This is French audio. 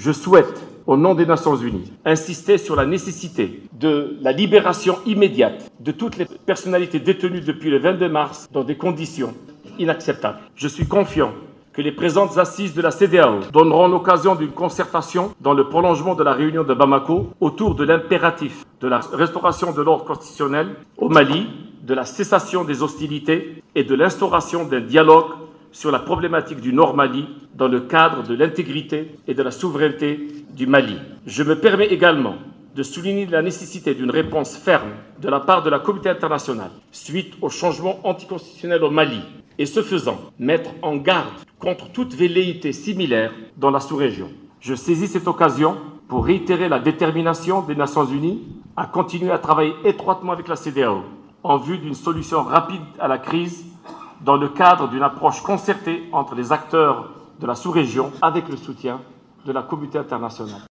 Je souhaite, au nom des Nations Unies, insister sur la nécessité de la libération immédiate de toutes les personnalités détenues depuis le 22 mars dans des conditions inacceptables. Je suis confiant que les présentes assises de la CEDEAO donneront l'occasion d'une concertation dans le prolongement de la réunion de Bamako autour de l'impératif de la restauration de l'ordre constitutionnel au Mali, de la cessation des hostilités et de l'instauration d'un dialogue sur la problématique du Nord Mali dans le cadre de l'intégrité et de la souveraineté du Mali. Je me permets également de souligner la nécessité d'une réponse ferme de la part de la communauté internationale suite au changement anticonstitutionnel au Mali et, ce faisant, mettre en garde contre toute velléité similaire dans la sous-région. Je saisis cette occasion pour réitérer la détermination des Nations Unies à continuer à travailler étroitement avec la CEDEAO en vue d'une solution rapide à la crise dans le cadre d'une approche concertée entre les acteurs de la sous-région avec le soutien de la communauté internationale.